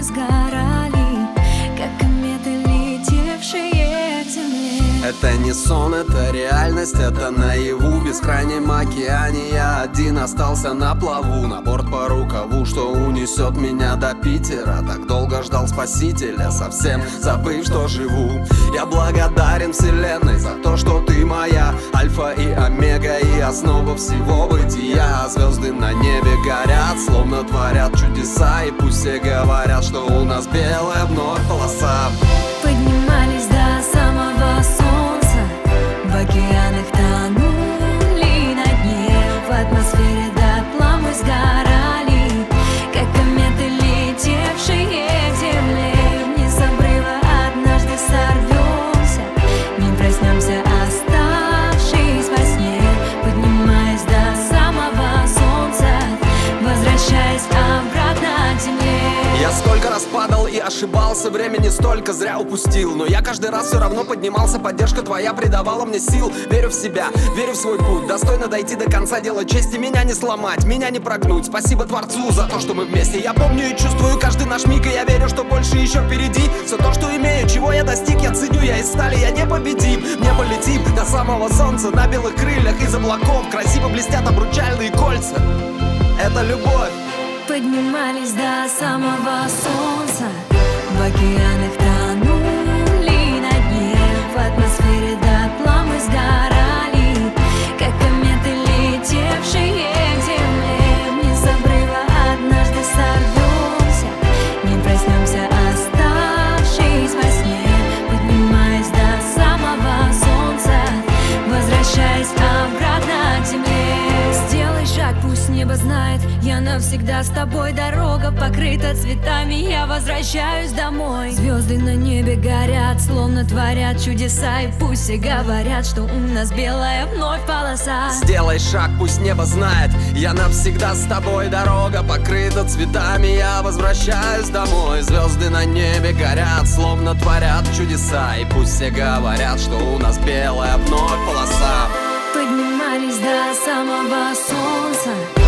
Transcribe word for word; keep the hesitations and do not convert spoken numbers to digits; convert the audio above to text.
сгорали, как кометы, летевшие к земле. Это не сон, это реальность, это наяву. В бескрайнем океане я один остался на плаву. На борт по рукаву, что унесет меня до Питера. Так долго ждал спасителя, совсем забыв, что живу. Я благодарен вселенной за то, что ты моя альфа и омега, и основа всего бытия. Звезды на небе горят, словно творят чудеса. И пусть все говорят, что у нас белая вновь полоса. Поднимались до самого солнца, в океанах тонули на дне. В атмосфере дотла мы сгорали, как кометы, летевшие к земле. Вниз обрыва однажды сорвемся, не проснемся, оставшись во сне. Поднимаясь до самого солнца, возвращаясь обратно к земле. Я сколько раз падал и ошибался, времени столько зря упустил. Но я каждый раз все равно поднимался, поддержка твоя придавала мне сил. Верю в себя, верю в свой путь, достойно дойти до конца, делать честь и меня не сломать, меня не прогнуть. Спасибо Творцу за то, что мы вместе. Я помню и чувствую каждый наш миг, и я верю, что больше еще впереди. Все то, что имею, чего я достиг, я ценю, я из стали, я непобедим. Не полетим до самого солнца на белых крыльях из облаков. Красиво блестят обручальные кольца, это любовь. Поднимались до самого солнца, в океанах тонули на дне. В атмосфере дотла мы сгорали, как кометы, летевшие к земле. Вниз обрыва однажды сорвемся, не проснемся, оставшись во сне. Поднимаясь до самого солнца, возвращаясь обратно к земле. Сделай шаг, пусть небо знает, я навсегда с тобой. Дорога покрыта цветами, я возвращаюсь домой. Звезды на небе горят, словно творят чудеса. И пусть все говорят, что у нас белая вновь полоса. Сделай шаг, пусть небо знает, я навсегда с тобой. Дорога покрыта цветами, я возвращаюсь домой. Звезды на небе горят, словно творят чудеса. И пусть все говорят, что у нас белая вновь полоса. Поднимались до самого солнца,